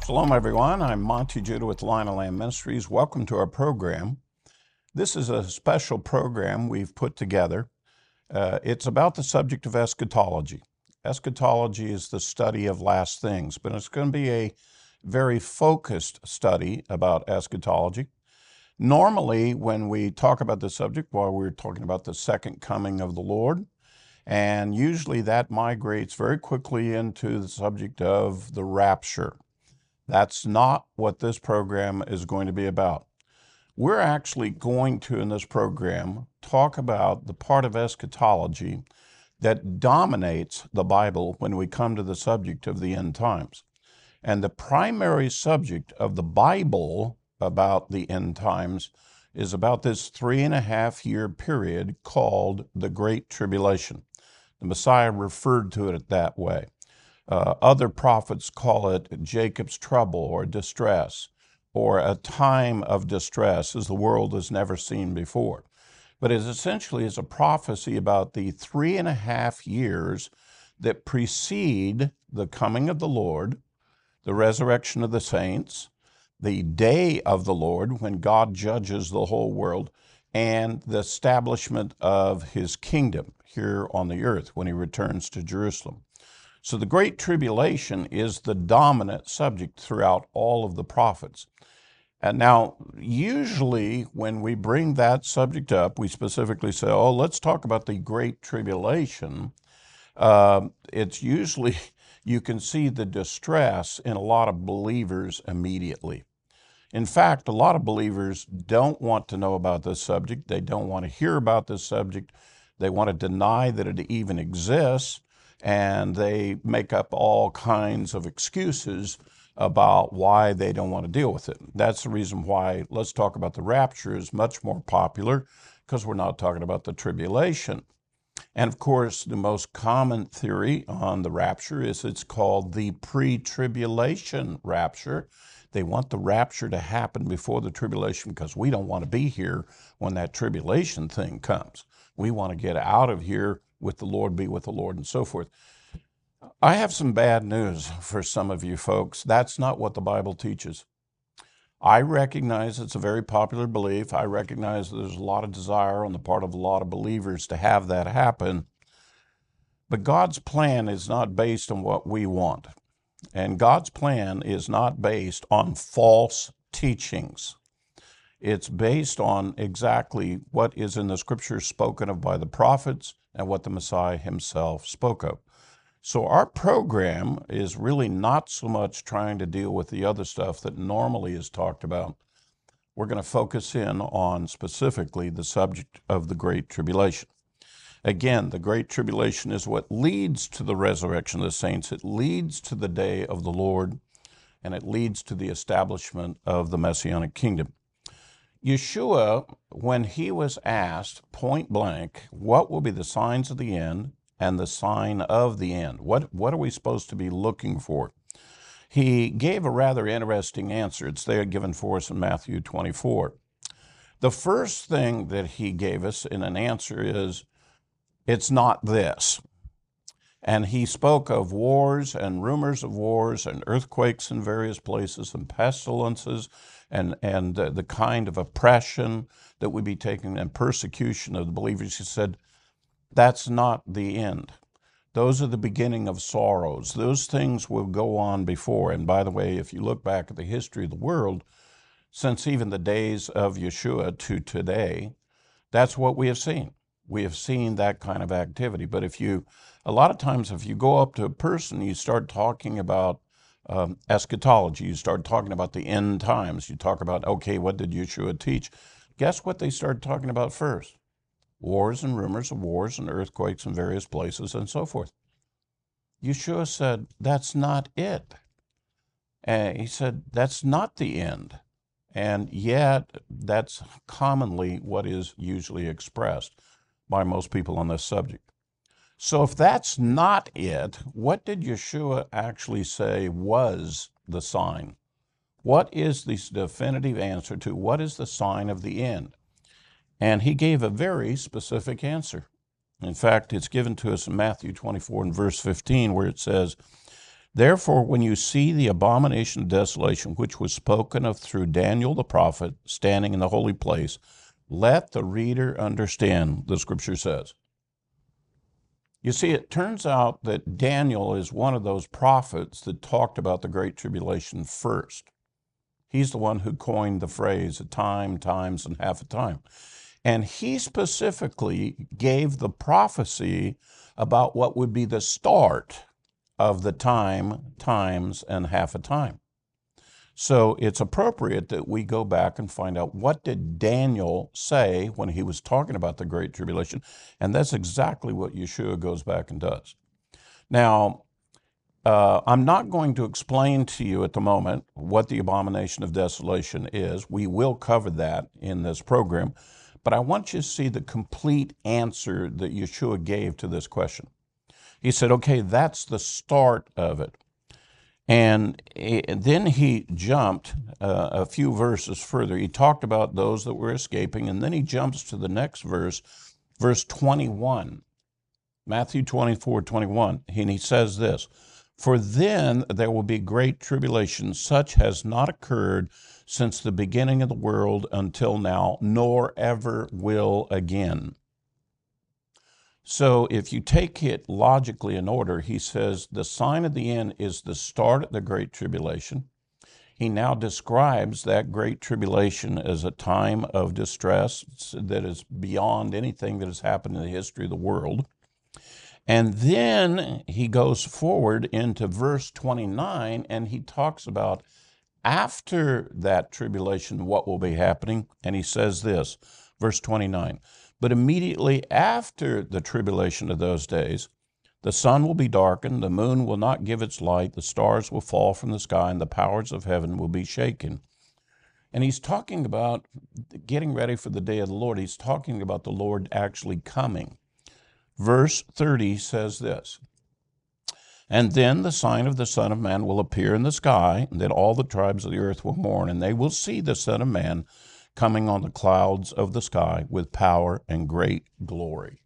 Shalom, everyone. I'm Monty Judah with Lion of Lamb Ministries. Welcome to our program. This is a special program we've put together. It's about the subject of eschatology. Eschatology is the study of last things, but it's going to be a very focused study about eschatology. Normally, when we talk about the subject, we're talking about the second coming of the Lord, and usually that migrates very quickly into the subject of the rapture. That's not what this program is going to be about. We're actually going to, in this program, talk about the part of eschatology that dominates the Bible when we come to the subject of the end times. And the primary subject of the Bible about the end times is about this 3.5-year period called the Great Tribulation. The Messiah referred to it that way. Other prophets call it Jacob's trouble or distress, or a time of distress as the world has never seen before. But it essentially is a prophecy about the 3.5 years that precede the coming of the Lord, the resurrection of the saints, the day of the Lord when God judges the whole world, and the establishment of his kingdom here on the earth when he returns to Jerusalem. So the Great Tribulation is the dominant subject throughout all of the prophets. And now, usually when we bring that subject up, we specifically say, oh, let's talk about the Great Tribulation. It's usually, you can see the distress in a lot of believers immediately. In fact, a lot of believers don't want to know about this subject. They don't want to hear about this subject. They want to deny that it even exists. And they make up all kinds of excuses about why they don't want to deal with it. That's the reason why let's talk about the rapture is much more popular, because we're not talking about the tribulation. And of course, the most common theory on the rapture is it's called the pre-tribulation rapture. They want the rapture to happen before the tribulation because we don't want to be here when that tribulation thing comes. We want to get out of here with the Lord, be with the Lord, and so forth. I have some bad news for some of you folks. That's not what the Bible teaches. I recognize it's a very popular belief. I recognize there's a lot of desire on the part of a lot of believers to have that happen. But God's plan is not based on what we want. And God's plan is not based on false teachings. It's based on exactly what is in the scriptures spoken of by the prophets and what the Messiah himself spoke of. So our program is really not so much trying to deal with the other stuff that normally is talked about. We're going to focus in on specifically the subject of the Great Tribulation. Again, the Great Tribulation is what leads to the resurrection of the saints. It leads to the day of the Lord, and it leads to the establishment of the Messianic kingdom. Yeshua, when he was asked point blank, what will be the signs of the end and the sign of the end? What are we supposed to be looking for? He gave a rather interesting answer. It's there given for us in Matthew 24. The first thing that he gave us in an answer is, it's not this. And he spoke of wars and rumors of wars and earthquakes in various places and pestilences and the kind of oppression that would be taken and persecution of the believers. He said, that's not the end. Those are the beginning of sorrows. Those things will go on before. And by the way, if you look back at the history of the world, since even the days of Yeshua to today, that's what we have seen. We have seen that kind of activity. But a lot of times, if you go up to a person, you start talking about eschatology, you start talking about the end times, you talk about, okay, what did Yeshua teach? Guess what they started talking about first? Wars and rumors of wars and earthquakes in various places and so forth. Yeshua said, that's not it. And he said, that's not the end. And yet, that's commonly what is usually expressed by most people on this subject. So if that's not it, what did Yeshua actually say was the sign? What is the definitive answer to what is the sign of the end? And he gave a very specific answer. In fact, it's given to us in Matthew 24 and verse 15, where it says, Therefore, when you see the abomination of desolation, which was spoken of through Daniel the prophet, standing in the holy place, let the reader understand, the scripture says. You see, it turns out that Daniel is one of those prophets that talked about the Great Tribulation first. He's the one who coined the phrase, a time, times, and half a time. And he specifically gave the prophecy about what would be the start of the time, times, and half a time. So it's appropriate that we go back and find out, what did Daniel say when he was talking about the Great Tribulation? And that's exactly what Yeshua goes back and does. Now, I'm not going to explain to you at the moment what the abomination of desolation is. We will cover that in this program. But I want you to see the complete answer that Yeshua gave to this question. He said, okay, that's the start of it. And then he jumped a few verses further. He talked about those that were escaping, and then he jumps to the next verse, verse 21, Matthew 24:21, and he says this, "For then there will be great tribulation, such has not occurred since the beginning of the world until now, nor ever will again." So if you take it logically in order, he says the sign of the end is the start of the Great Tribulation. He now describes that Great Tribulation as a time of distress that is beyond anything that has happened in the history of the world. And then he goes forward into verse 29, and he talks about after that tribulation, what will be happening. And he says this, verse 29, "But immediately after the tribulation of those days, the sun will be darkened, the moon will not give its light, the stars will fall from the sky, and the powers of heaven will be shaken." And he's talking about getting ready for the day of the Lord. He's talking about the Lord actually coming. Verse 30 says this, "And then the sign of the Son of Man will appear in the sky, and then all the tribes of the earth will mourn, and they will see the Son of Man coming on the clouds of the sky with power and great glory."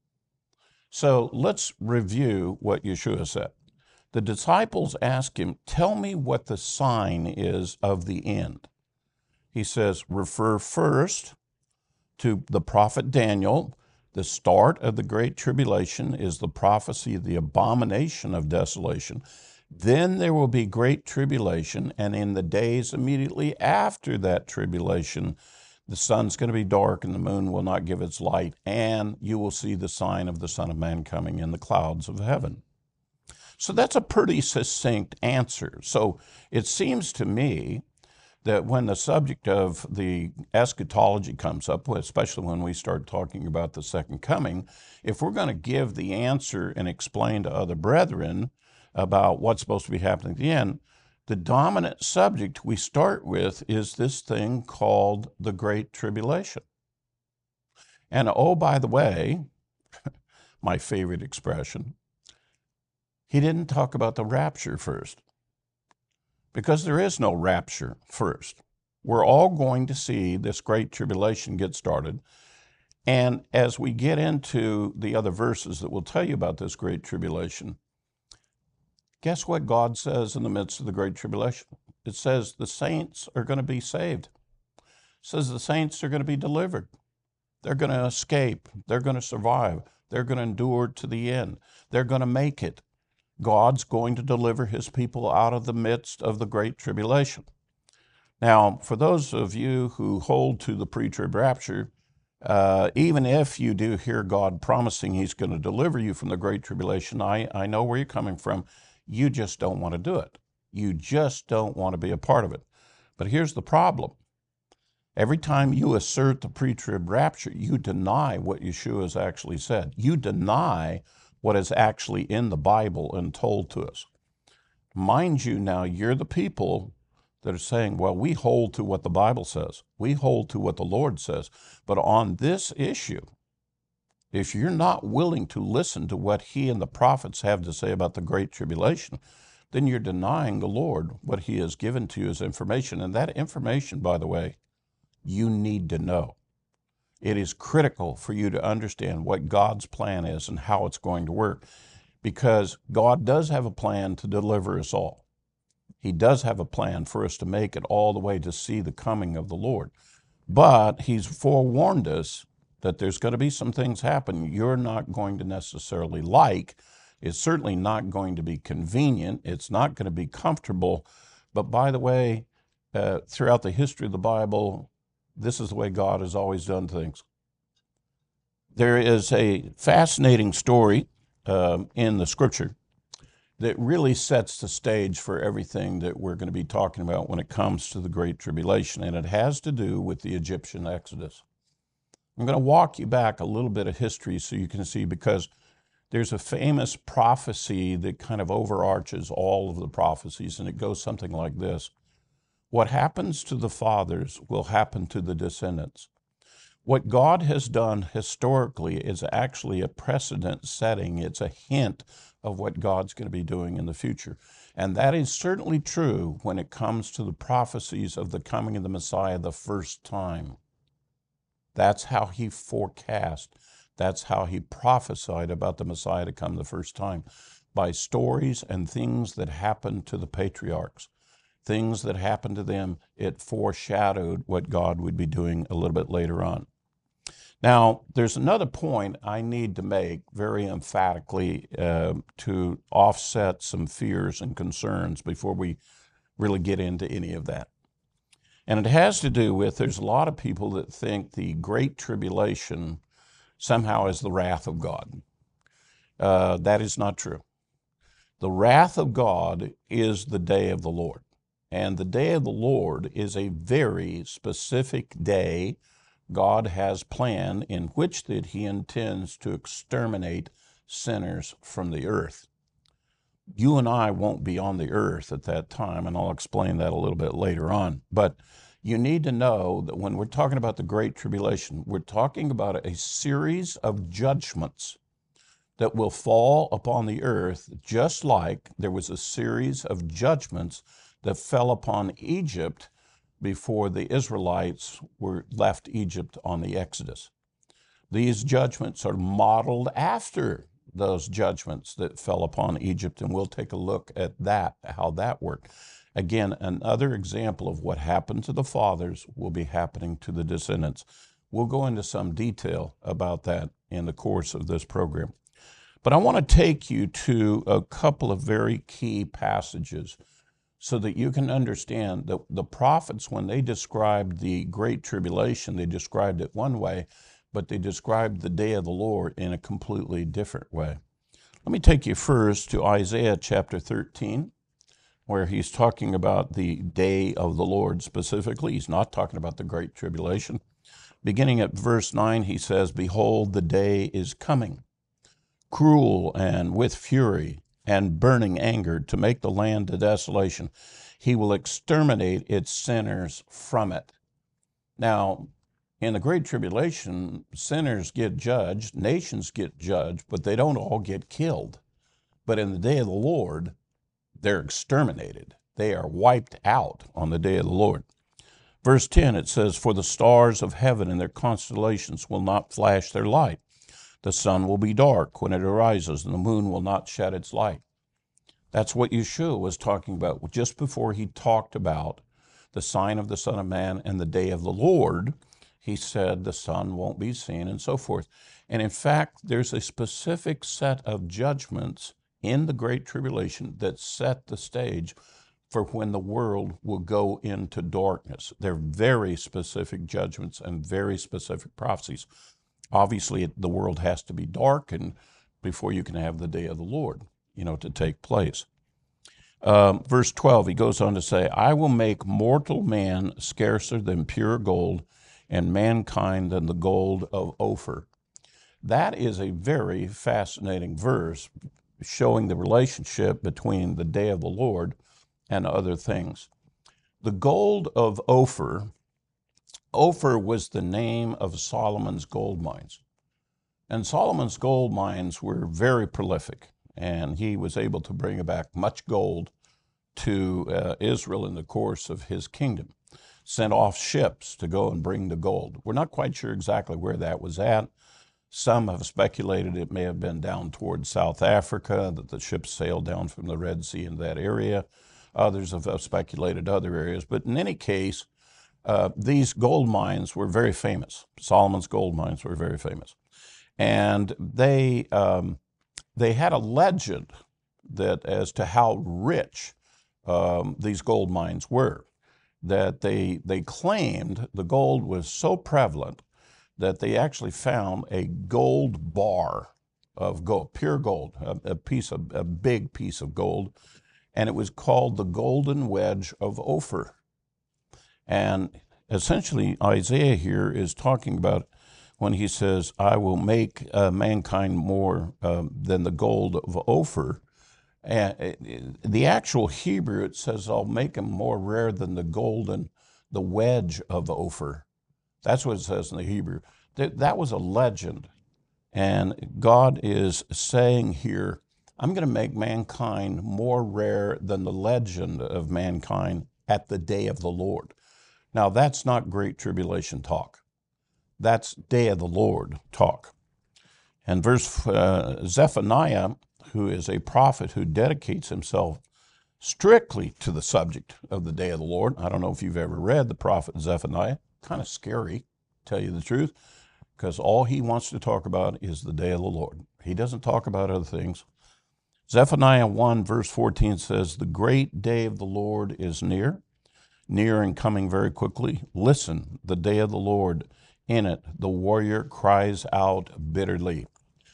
So let's review what Yeshua said. The disciples ask him, "Tell me what the sign is of the end." He says, refer first to the prophet Daniel. The start of the Great Tribulation is the prophecy of the abomination of desolation. Then there will be great tribulation, and in the days immediately after that tribulation, the sun's going to be dark and the moon will not give its light, and you will see the sign of the Son of Man coming in the clouds of heaven. So that's a pretty succinct answer. So it seems to me that when the subject of the eschatology comes up, especially when we start talking about the second coming, if we're going to give the answer and explain to other brethren about what's supposed to be happening at the end, the dominant subject we start with is this thing called the Great Tribulation. And oh, by the way, my favorite expression, he didn't talk about the rapture first, because there is no rapture first. We're all going to see this Great Tribulation get started. And as we get into the other verses that will tell you about this Great Tribulation, guess what God says in the midst of the Great Tribulation? It says the saints are going to be saved. It says the saints are going to be delivered. They're going to escape. They're going to survive. They're going to endure to the end. They're going to make it. God's going to deliver his people out of the midst of the Great Tribulation. Now, for those of you who hold to the pre-trib rapture, even if you do hear God promising he's going to deliver you from the Great Tribulation, I know where you're coming from. You just don't want to do it. You just don't want to be a part of it. But here's the problem. Every time you assert the pre-trib rapture, you deny what Yeshua has actually said. You deny what is actually in the Bible and told to us. Mind you, now you're the people that are saying, well, we hold to what the Bible says. We hold to what the Lord says. But on this issue, if you're not willing to listen to what he and the prophets have to say about the Great Tribulation, then you're denying the Lord what he has given to you as information. And that information, by the way, you need to know. It is critical for you to understand what God's plan is and how it's going to work. because God does have a plan to deliver us all. He does have a plan for us to make it all the way to see the coming of the Lord. But He's forewarned us that there's going to be some things happen you're not going to necessarily like. It's certainly not going to be convenient. It's not going to be comfortable. But by the way, throughout the history of the Bible, this is the way God has always done things. There is a fascinating story in the Scripture that really sets the stage for everything that we're going to be talking about when it comes to the Great Tribulation, and it has to do with the Egyptian Exodus. I'm going to walk you back a little bit of history so you can see, because there's a famous prophecy that kind of overarches all of the prophecies, and it goes something like this. What happens to the fathers will happen to the descendants. What God has done historically is actually a precedent setting. It's a hint of what God's going to be doing in the future. And that is certainly true when it comes to the prophecies of the coming of the Messiah the first time. That's how He forecast. That's how He prophesied about the Messiah to come the first time, by stories and things that happened to the patriarchs. Things that happened to them, it foreshadowed what God would be doing a little bit later on. Now, there's another point I need to make very emphatically to offset some fears and concerns before we really get into any of that. And it has to do with, there's a lot of people that think the Great Tribulation somehow is the wrath of God. That is not true. The wrath of God is the day of the Lord. And the day of the Lord is a very specific day God has planned in which that He intends to exterminate sinners from the earth. You and I won't be on the earth at that time, and I'll explain that a little bit later on. But you need to know that when we're talking about the Great Tribulation, we're talking about a series of judgments that will fall upon the earth, just like there was a series of judgments that fell upon Egypt before the Israelites were left Egypt on the Exodus. These judgments are modeled after those judgments that fell upon Egypt, and we'll take a look at that, how that worked. Again, another example of what happened to the fathers will be happening to the descendants. We'll go into some detail about that in the course of this program. But I want to take you to a couple of very key passages so that you can understand that the prophets, when they described the Great Tribulation, they described it one way, but they described the day of the Lord in a completely different way. Let me take you first to Isaiah chapter 13, where he's talking about the day of the Lord specifically. He's not talking about the Great Tribulation. Beginning at verse 9, he says, "Behold, the day is coming, cruel and with fury, and burning anger, to make the land a desolation. He will exterminate its sinners from it." Now, in the Great Tribulation, sinners get judged, nations get judged, but they don't all get killed. But in the day of the Lord, they're exterminated. They are wiped out on the day of the Lord. Verse 10, it says, "For the stars of heaven and their constellations will not flash their light. The sun will be dark when it arises, and the moon will not shed its light." That's what Yeshua was talking about just before he talked about the sign of the Son of Man and the day of the Lord. He said the sun won't be seen and so forth. And in fact, there's a specific set of judgments in the Great Tribulation that set the stage for when the world will go into darkness. They're very specific judgments and very specific prophecies. Obviously, the world has to be darkened before you can have the day of the Lord, to take place. Verse 12, he goes on to say, "I will make mortal man scarcer than pure gold, and mankind than the gold of Ophir." That is a very fascinating verse showing the relationship between the day of the Lord and other things. The gold of Ophir was the name of Solomon's gold mines. And Solomon's gold mines were very prolific, and he was able to bring back much gold to Israel in the course of his kingdom. Sent off ships to go and bring the gold. We're not quite sure exactly where that was at. Some have speculated it may have been down towards South Africa, that the ships sailed down from the Red Sea in that area. Others have speculated other areas. But in any case, these gold mines were very famous. Solomon's gold mines were very famous. And they had a legend that as to how rich these gold mines were, that they claimed the gold was so prevalent that they actually found a gold bar of gold, pure gold, a big piece of gold, and it was called the Golden Wedge of Ophir. And essentially, Isaiah here is talking about when he says, I will make mankind more than the gold of Ophir. And the actual Hebrew, it says, I'll make him more rare than the wedge of Ophir. That's what it says in the Hebrew. That was a legend. And God is saying here, I'm going to make mankind more rare than the legend of mankind at the day of the Lord. Now, that's not great tribulation talk. That's day of the Lord talk. And Zephaniah, who is a prophet who dedicates himself strictly to the subject of the day of the Lord. I don't know if you've ever read the prophet Zephaniah. Kind of scary, to tell you the truth, because all he wants to talk about is the day of the Lord. He doesn't talk about other things. Zephaniah 1 verse 14 says, the great day of the Lord is near and coming very quickly. Listen, the day of the Lord, in it the warrior cries out bitterly.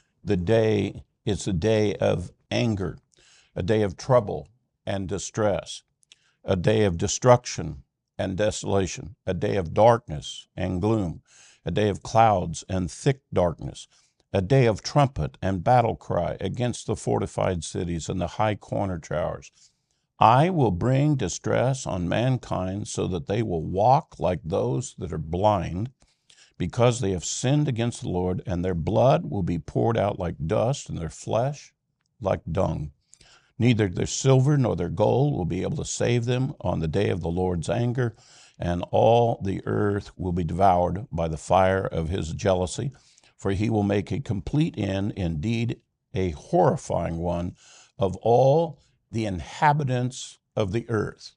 It's a day of anger, a day of trouble and distress, a day of destruction and desolation, a day of darkness and gloom, a day of clouds and thick darkness, a day of trumpet and battle cry against the fortified cities and the high corner towers. I will bring distress on mankind so that they will walk like those that are blind, because they have sinned against the Lord, and their blood will be poured out like dust, and their flesh like dung. Neither their silver nor their gold will be able to save them on the day of the Lord's anger, and all the earth will be devoured by the fire of his jealousy, for he will make a complete end, indeed a horrifying one, of all the inhabitants of the earth.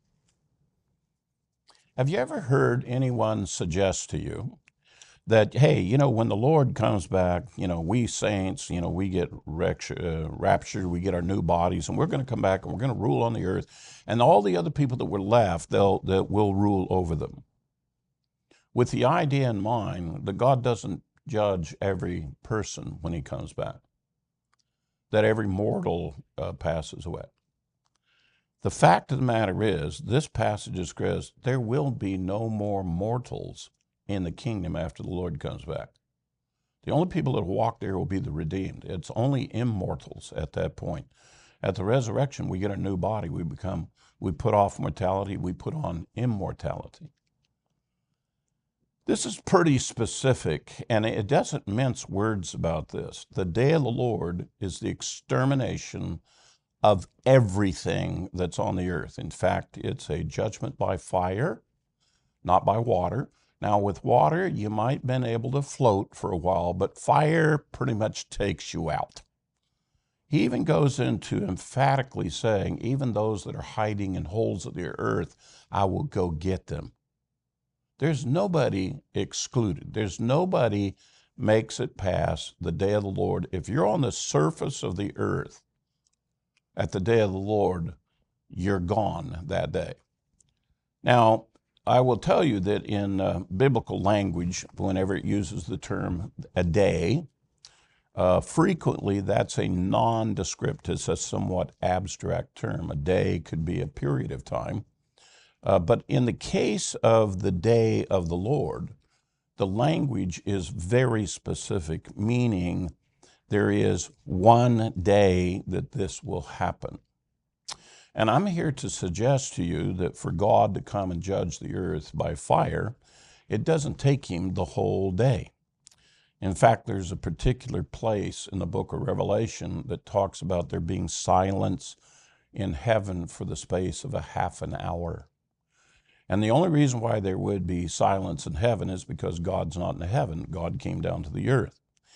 Have you ever heard anyone suggest to you that, hey, when the Lord comes back, we saints, we get raptured, we get our new bodies, and we're going to come back and we're going to rule on the earth, and all the other people that were left, that will rule over them. With the idea in mind that God doesn't judge every person when he comes back, that every mortal passes away. The fact of the matter is, this passage says there will be no more mortals in the kingdom after the Lord comes back. The only people that walk there will be the redeemed. It's only immortals at that point. At the resurrection, we get a new body. We put off mortality, we put on immortality. This is pretty specific, and it doesn't mince words about this. The day of the Lord is the extermination of everything that's on the earth. In fact, it's a judgment by fire, not by water. Now, with water, you might have been able to float for a while, but fire pretty much takes you out. He even goes into emphatically saying, even those that are hiding in holes of the earth, I will go get them. There's nobody excluded. There's nobody makes it past the day of the Lord. If you're on the surface of the earth at the day of the Lord, you're gone that day. Now, I will tell you that in biblical language, whenever it uses the term a day, frequently that's a nondescript, it's a somewhat abstract term. A day could be a period of time. But in the case of the day of the Lord, the language is very specific, meaning there is one day that this will happen. And I'm here to suggest to you that for God to come and judge the earth by fire, it doesn't take him the whole day. In fact, there's a particular place in the book of Revelation that talks about there being silence in heaven for the space of a half an hour. And the only reason why there would be silence in heaven is because God's not in heaven. God came down to the earth.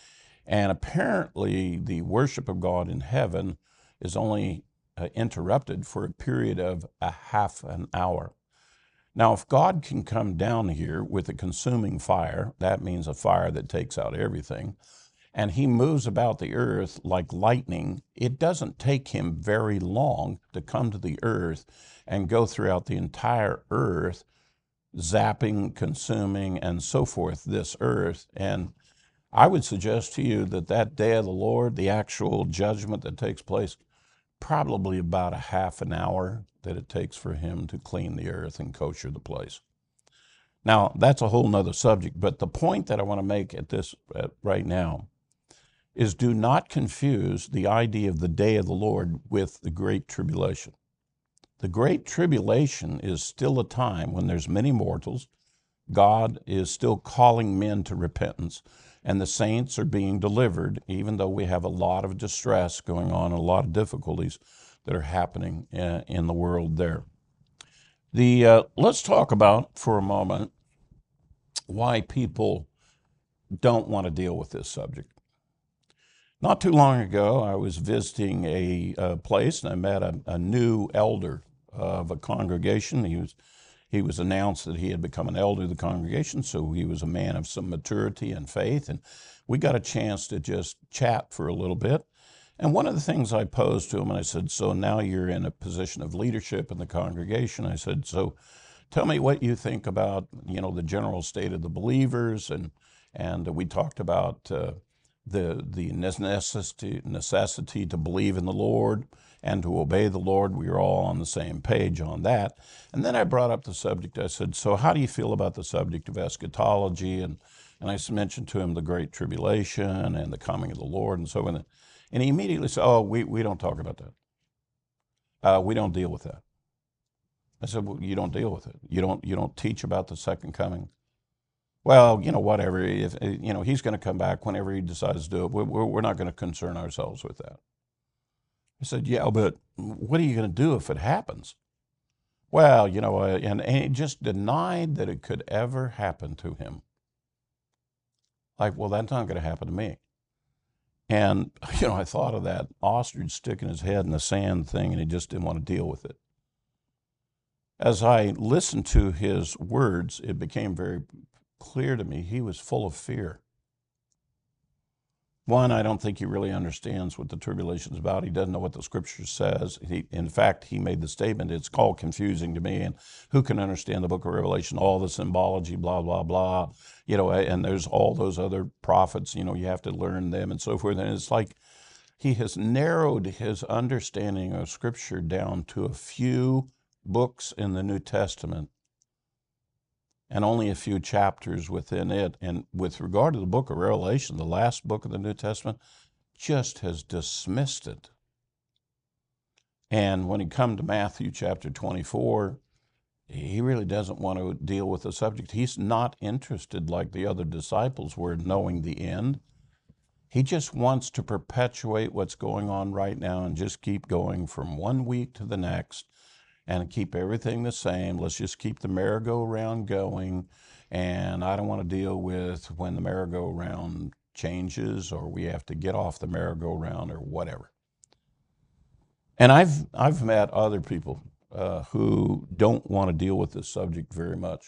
And apparently, the worship of God in heaven is only interrupted for a period of a half an hour. Now, if God can come down here with a consuming fire, that means a fire that takes out everything, and he moves about the earth like lightning, it doesn't take him very long to come to the earth and go throughout the entire earth, zapping, consuming, and so forth, this earth. And I would suggest to you that that day of the Lord, the actual judgment that takes place, probably about a half an hour that it takes for him to clean the earth and kosher the place. Now, that's a whole nother subject, but the point that I want to make at this right now is do not confuse the idea of the day of the Lord with the Great Tribulation. The Great Tribulation is still a time when there's many mortals. God is still calling men to repentance, and the saints are being delivered, even though we have a lot of distress going on, a lot of difficulties that are happening in the world there. Let's talk about, for a moment, why people don't want to deal with this subject. Not too long ago, I was visiting a place, and I met a new elder of a congregation. He was announced that he had become an elder of the congregation, so he was a man of some maturity and faith, and we got a chance to just chat for a little bit. And one of the things I posed to him, and I said, so now you're in a position of leadership in the congregation. I said, so tell me what you think about, the general state of the believers, and we talked about the necessity to believe in the Lord and to obey the Lord. We were all on the same page on that. And then I brought up the subject. I said, so how do you feel about the subject of eschatology? And I mentioned to him the Great Tribulation and the coming of the Lord and so on. And he immediately said, oh, we don't talk about that. We don't deal with that. I said, well, you don't deal with it. You don't teach about the second coming. Well, whatever. If he's going to come back whenever he decides to do it, we're not going to concern ourselves with that. I said, yeah, but what are you going to do if it happens? Well, and he just denied that it could ever happen to him. Like, well, that's not going to happen to me. And, I thought of that ostrich sticking his head in the sand thing, and he just didn't want to deal with it. As I listened to his words, it became very clear to me he was full of fear. One, I don't think he really understands what the tribulation is about. He doesn't know what the scripture says. In fact, he made the statement, it's called confusing to me, and who can understand the book of Revelation, all the symbology, blah, blah, blah, and there's all those other prophets, you have to learn them and so forth. And it's like he has narrowed his understanding of scripture down to a few books in the New Testament and only a few chapters within it. And with regard to the book of Revelation, the last book of the New Testament, just has dismissed it. And when he come to Matthew chapter 24, he really doesn't want to deal with the subject. He's not interested like the other disciples were knowing the end. He just wants to perpetuate what's going on right now and just keep going from one week to the next and keep everything the same. Let's just keep the merry-go-round going. And I don't want to deal with when the merry-go-round changes or we have to get off the merry-go-round or whatever. And I've met other people who don't want to deal with this subject very much.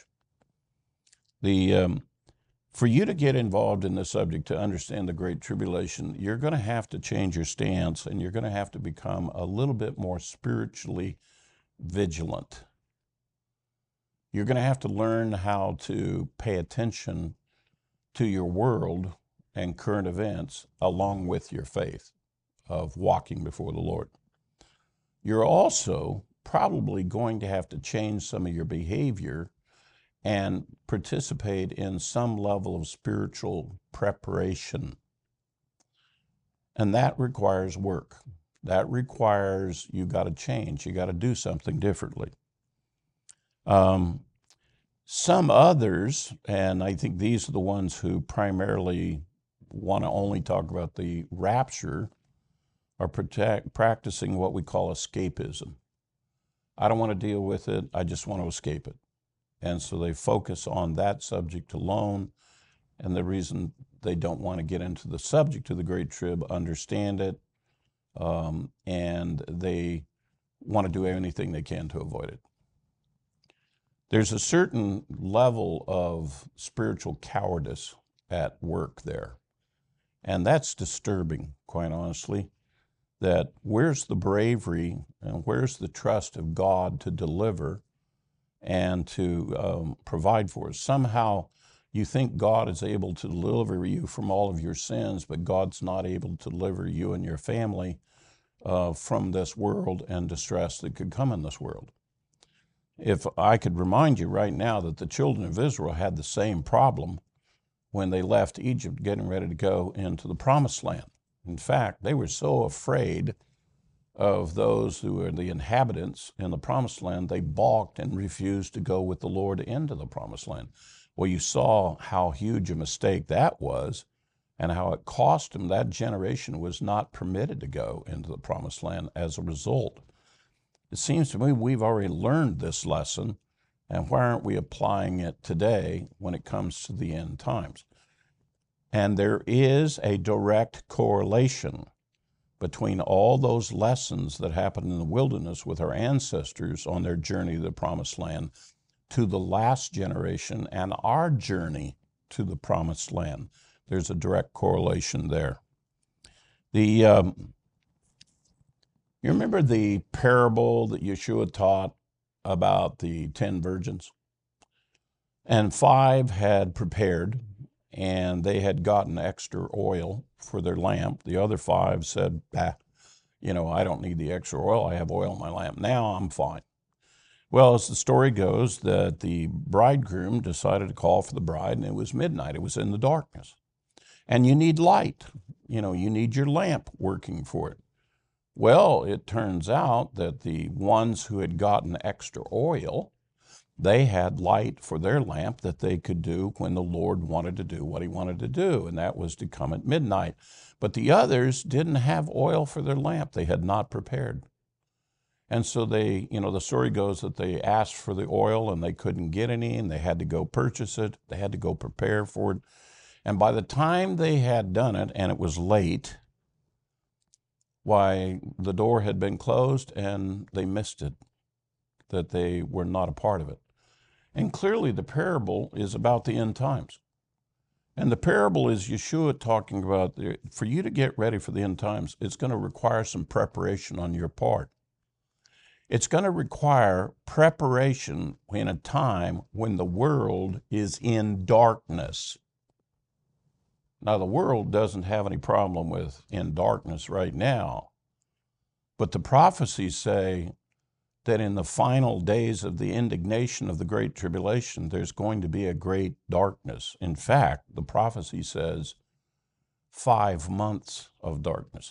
For you to get involved in this subject, to understand the Great Tribulation, you're going to have to change your stance, and you're going to have to become a little bit more spiritually vigilant. You're going to have to learn how to pay attention to your world and current events along with your faith of walking before the Lord. You're also probably going to have to change some of your behavior and participate in some level of spiritual preparation. And that requires work. That requires you got to change. You got to do something differently. Some others, and I think these are the ones who primarily want to only talk about the rapture, are practicing what we call escapism. I don't want to deal with it. I just want to escape it. And so they focus on that subject alone. And the reason they don't want to get into the subject of the Great Trib, understand it, and they want to do anything they can to avoid it. There's a certain level of spiritual cowardice at work there. And that's disturbing, quite honestly, that where's the bravery and where's the trust of God to deliver and to provide for us? Somehow you think God is able to deliver you from all of your sins, but God's not able to deliver you and your family from this world and distress that could come in this world. If I could remind you right now that the children of Israel had the same problem when they left Egypt getting ready to go into the Promised Land. In fact, they were so afraid of those who were the inhabitants in the Promised Land, they balked and refused to go with the Lord into the Promised Land. Well, you saw how huge a mistake that was and how it cost them. That generation was not permitted to go into the Promised Land as a result. It seems to me we've already learned this lesson, and why aren't we applying it today when it comes to the end times? And there is a direct correlation between all those lessons that happened in the wilderness with our ancestors on their journey to the Promised Land to the last generation and our journey to the Promised Land. There's a direct correlation there. You remember the parable that Yeshua taught about the 10 virgins? And 5 had prepared, and they had gotten extra oil for their lamp. The other 5 said, I don't need the extra oil. I have oil in my lamp now. I'm fine. Well, as the story goes, that the bridegroom decided to call for the bride, and it was midnight. It was in the darkness. And you need light. You need your lamp working for it. Well, it turns out that the ones who had gotten extra oil, they had light for their lamp that they could do when the Lord wanted to do what he wanted to do, and that was to come at midnight. But the others didn't have oil for their lamp. They had not prepared. And so the story goes that they asked for the oil and they couldn't get any, and they had to go purchase it. They had to go prepare for it. And by the time they had done it, and it was late, why, the door had been closed and they missed it, that they were not a part of it. And clearly the parable is about the end times. And the parable is Yeshua talking about, for you to get ready for the end times, it's going to require some preparation on your part. It's going to require preparation in a time when the world is in darkness. Now, the world doesn't have any problem with in darkness right now, but the prophecies say that in the final days of the indignation of the Great Tribulation, there's going to be a great darkness. In fact, the prophecy says 5 months of darkness.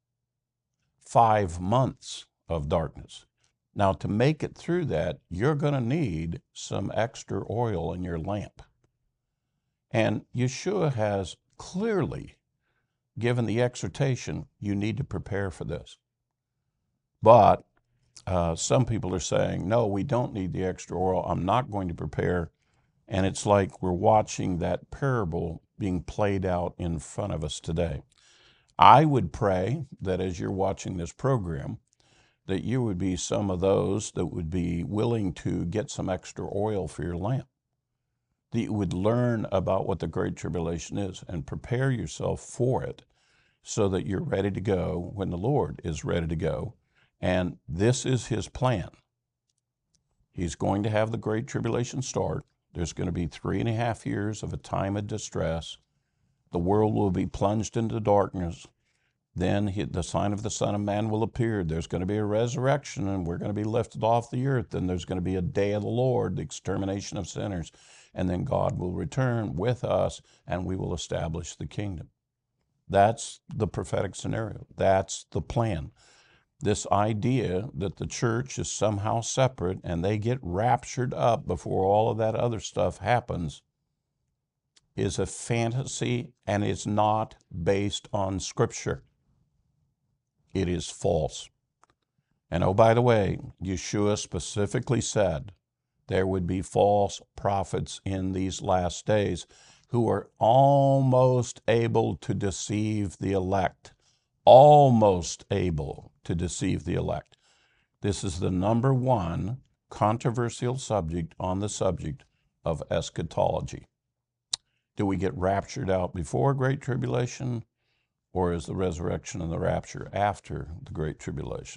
5 months of darkness. Now, to make it through that, you're going to need some extra oil in your lamp. And Yeshua has clearly given the exhortation, you need to prepare for this. But some people are saying, no, we don't need the extra oil. I'm not going to prepare. And it's like we're watching that parable being played out in front of us today. I would pray that as you're watching this program, that you would be some of those that would be willing to get some extra oil for your lamp, that you would learn about what the Great Tribulation is and prepare yourself for it so that you're ready to go when the Lord is ready to go. And this is his plan. He's going to have the Great Tribulation start. There's going to be 3.5 years of a time of distress. The world will be plunged into darkness. Then the sign of the Son of Man will appear. There's going to be a resurrection, and we're going to be lifted off the earth. Then there's going to be a day of the Lord, the extermination of sinners. And then God will return with us, and we will establish the kingdom. That's the prophetic scenario. That's the plan. This idea that the church is somehow separate and they get raptured up before all of that other stuff happens is a fantasy, and it's not based on Scripture. It is false. And oh, by the way, Yeshua specifically said there would be false prophets in these last days who are almost able to deceive the elect. Almost able to deceive the elect. This is the number one controversial subject on the subject of eschatology. Do we get raptured out before Great Tribulation, or is the resurrection and the rapture after the Great Tribulation?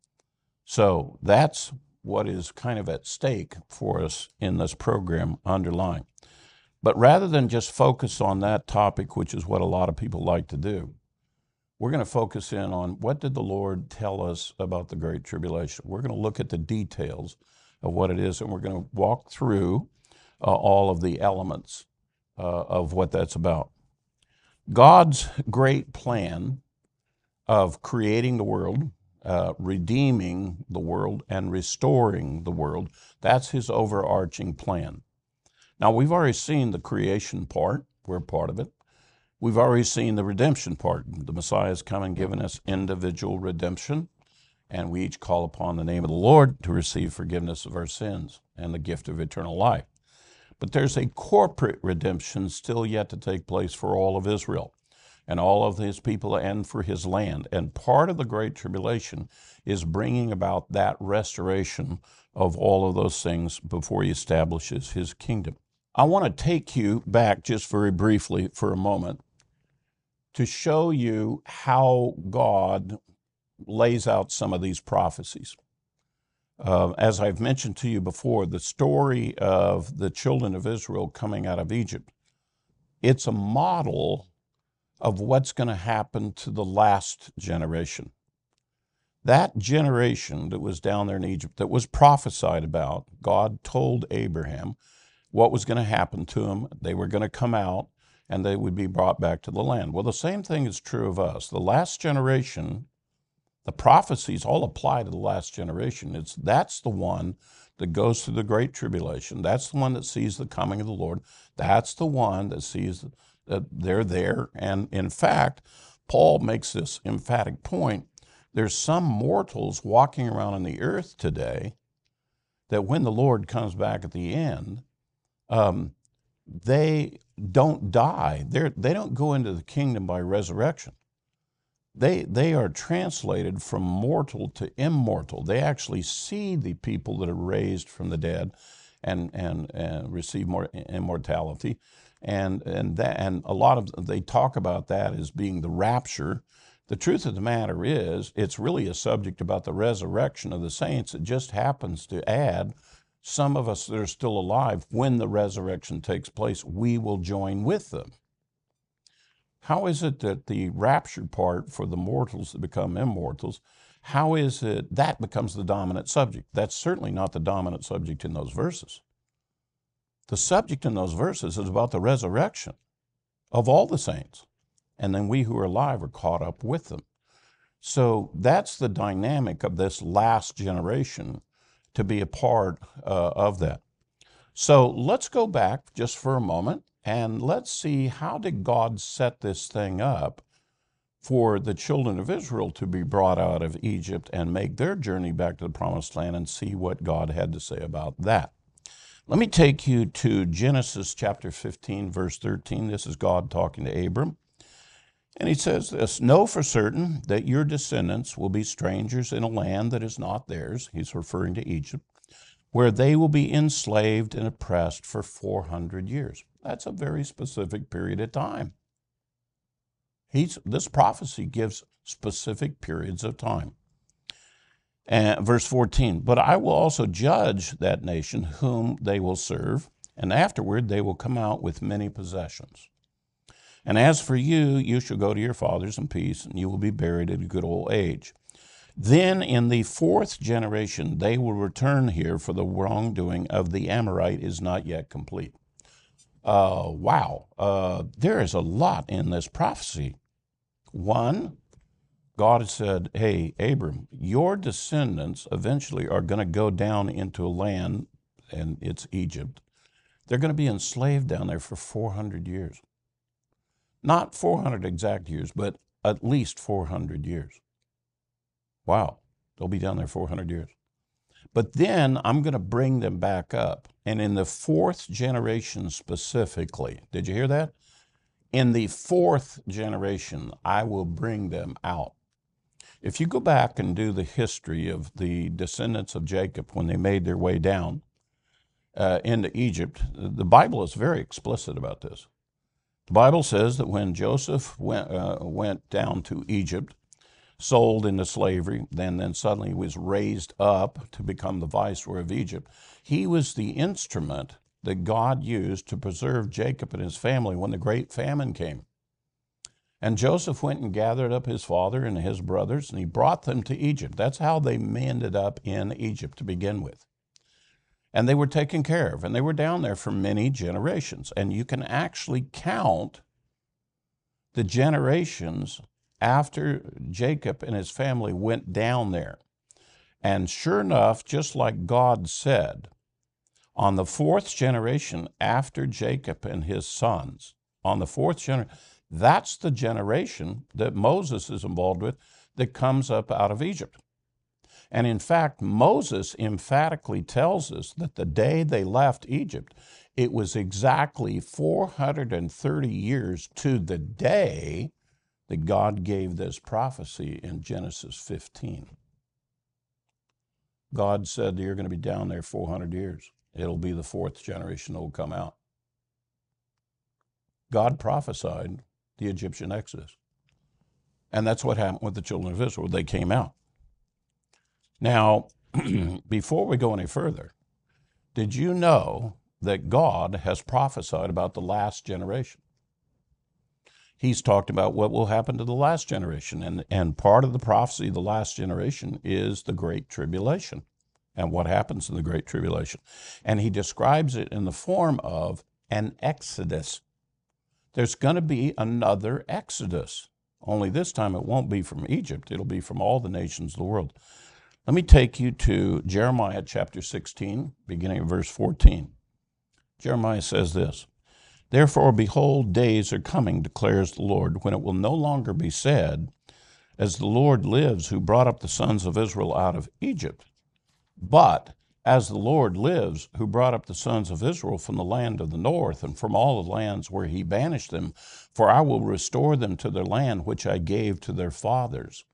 So that's what is kind of at stake for us in this program underlying. But rather than just focus on that topic, which is what a lot of people like to do, we're going to focus in on what did the Lord tell us about the Great Tribulation. We're going to look at the details of what it is, and we're going to walk through all of the elements of what that's about. God's great plan of creating the world, redeeming the world, and restoring the world, that's his overarching plan. Now, we've already seen the creation part. We're part of it. We've already seen the redemption part. The Messiah has come and given us individual redemption, and we each call upon the name of the Lord to receive forgiveness of our sins and the gift of eternal life. But there's a corporate redemption still yet to take place for all of Israel and all of his people and for his land. And part of the Great Tribulation is bringing about that restoration of all of those things before he establishes his kingdom. I want to take you back just very briefly for a moment to show you how God lays out some of these prophecies. As I've mentioned to you before, the story of the children of Israel coming out of Egypt, it's a model of what's going to happen to the last generation. That generation that was down there in Egypt, that was prophesied about, God told Abraham what was going to happen to them. They were going to come out and they would be brought back to the land. Well, the same thing is true of us. The last generation, the prophecies all apply to the last generation. That's the one that goes through the Great Tribulation. That's the one that sees the coming of the Lord. That's the one that sees that they're there. And in fact, Paul makes this emphatic point. There's some mortals walking around on the earth today that when the Lord comes back at the end, they don't die. They don't go into the kingdom by resurrection. They are translated from mortal to immortal. They actually see the people that are raised from the dead and receive more immortality. And a lot of, they talk about that as being the rapture. The truth of the matter is, it's really a subject about the resurrection of the saints. It just happens to add some of us that are still alive. When the resurrection takes place, we will join with them. How is it that the rapture part for the mortals that become immortals, how is it that becomes the dominant subject? That's certainly not the dominant subject in those verses. The subject in those verses is about the resurrection of all the saints. And then we who are alive are caught up with them. So that's the dynamic of this last generation, to be a part of that. So let's go back just for a moment and let's see, how did God set this thing up for the children of Israel to be brought out of Egypt and make their journey back to the Promised Land, and see what God had to say about that. Let me take you to Genesis chapter 15, verse 13. This is God talking to Abram. And he says this: "Know for certain that your descendants will be strangers in a land that is not theirs." He's referring to Egypt. "Where they will be enslaved and oppressed for 400 years. That's a very specific period of time. This prophecy gives specific periods of time. And verse 14, "But I will also judge that nation whom they will serve, and afterward they will come out with many possessions. And as for you, you shall go to your fathers in peace, and you will be buried at a good old age. Then in the fourth generation they will return here, for the wrongdoing of the Amorite is not yet complete." Wow. There is a lot in this prophecy. One, God said, hey, Abram, your descendants eventually are going to go down into a land, and it's Egypt. They're going to be enslaved down there for 400 years. Not 400 exact years, but at least 400 years. Wow, they'll be down there 400 years. But then I'm going to bring them back up. And in the fourth generation specifically, did you hear that? In the fourth generation, I will bring them out. If you go back and do the history of the descendants of Jacob when they made their way down into Egypt, the Bible is very explicit about this. The Bible says that when Joseph went down to Egypt, sold into slavery, then suddenly was raised up to become the viceroy of Egypt, he was the instrument that God used to preserve Jacob and his family when the great famine came. And Joseph went and gathered up his father and his brothers, and he brought them to Egypt. That's how they ended up in Egypt to begin with. And they were taken care of, and they were down there for many generations. And you can actually count the generations after Jacob and his family went down there. And sure enough, just like God said, on the fourth generation after Jacob and his sons, on the fourth generation, that's the generation that Moses is involved with that comes up out of Egypt. And in fact, Moses emphatically tells us that the day they left Egypt, it was exactly 430 years to the day that God gave this prophecy in Genesis 15. God said you're going to be down there 400 years. It'll be the fourth generation that will come out. God prophesied the Egyptian Exodus. And that's what happened with the children of Israel. They came out. Now, before we go any further, did you know that God has prophesied about the last generation? He's talked about what will happen to the last generation. And part of the prophecy of the last generation is the Great Tribulation and what happens in the Great Tribulation. And he describes it in the form of an exodus. There's going to be another exodus, only this time it won't be from Egypt. It'll be from all the nations of the world. Let me take you to Jeremiah chapter 16, beginning of verse 14. Jeremiah says this, "Therefore, behold, days are coming, declares the Lord, when it will no longer be said, as the Lord lives, who brought up the sons of Israel out of Egypt, but as the Lord lives, who brought up the sons of Israel from the land of the north and from all the lands where he banished them, for I will restore them to their land which I gave to their fathers."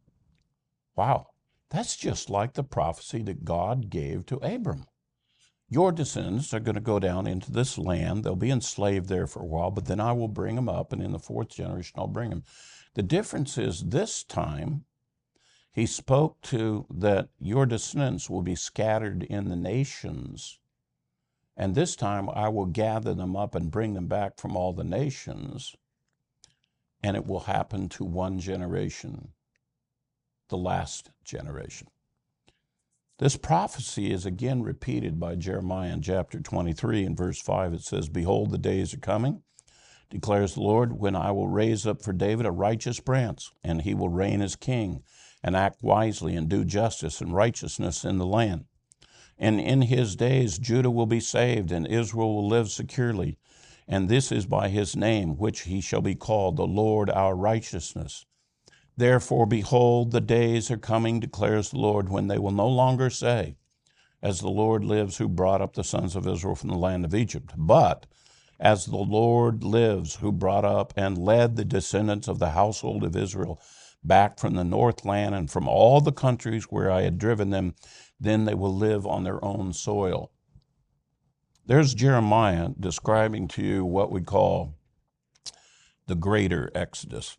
Wow, that's just like the prophecy that God gave to Abram. Your descendants are going to go down into this land. They'll be enslaved there for a while, but then I will bring them up, and in the fourth generation I'll bring them. The difference is this time he spoke to that your descendants will be scattered in the nations, and this time I will gather them up and bring them back from all the nations, and it will happen to one generation, the last generation. This prophecy is again repeated by Jeremiah in chapter 23 and verse 5. It says, "Behold, the days are coming, declares the Lord, when I will raise up for David a righteous branch, and he will reign as king, and act wisely, and do justice and righteousness in the land. And in his days Judah will be saved, and Israel will live securely. And this is by his name, which he shall be called, the Lord our righteousness. Therefore, behold, the days are coming, declares the Lord, when they will no longer say, as the Lord lives, who brought up the sons of Israel from the land of Egypt, but as the Lord lives, who brought up and led the descendants of the household of Israel back from the north land and from all the countries where I had driven them, then they will live on their own soil." There's Jeremiah describing to you what we call the greater Exodus.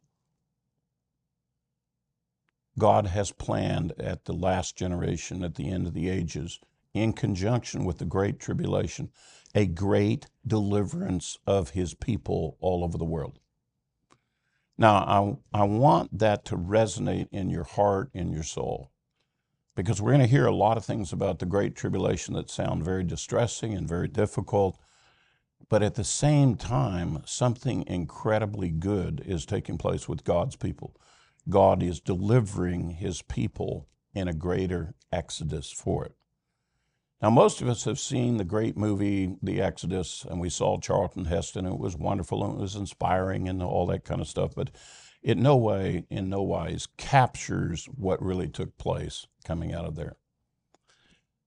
God has planned at the last generation, at the end of the ages, in conjunction with the Great Tribulation, a great deliverance of his people all over the world. Now, I want that to resonate in your heart, in your soul, because we're going to hear a lot of things about the Great Tribulation that sound very distressing and very difficult, but at the same time, something incredibly good is taking place with God's people. God is delivering his people in a greater exodus for it. Now, most of us have seen the great movie, The Exodus, and we saw Charlton Heston. It was wonderful and it was inspiring and all that kind of stuff, but it in no wise captures what really took place coming out of there.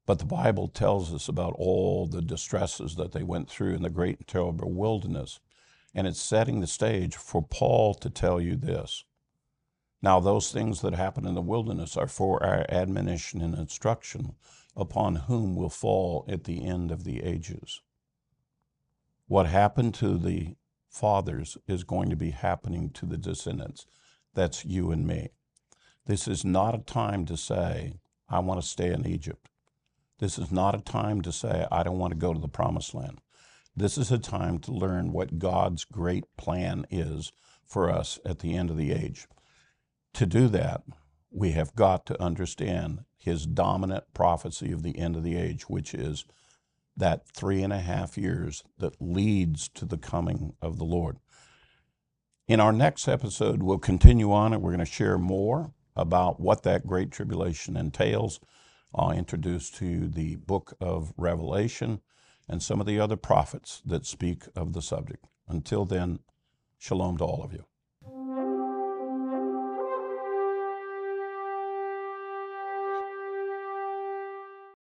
But the Bible tells us about all the distresses that they went through in the great and terrible wilderness. And it's setting the stage for Paul to tell you this. Now, those things that happen in the wilderness are for our admonition and instruction, upon whom will fall at the end of the ages. What happened to the fathers is going to be happening to the descendants. That's you and me. This is not a time to say, I want to stay in Egypt. This is not a time to say, I don't want to go to the promised land. This is a time to learn what God's great plan is for us at the end of the age. To do that, we have got to understand his dominant prophecy of the end of the age, which is that 3.5 years that leads to the coming of the Lord. In our next episode, we'll continue on and we're going to share more about what that great tribulation entails. I'll introduce to you the book of Revelation and some of the other prophets that speak of the subject. Until then, shalom to all of you.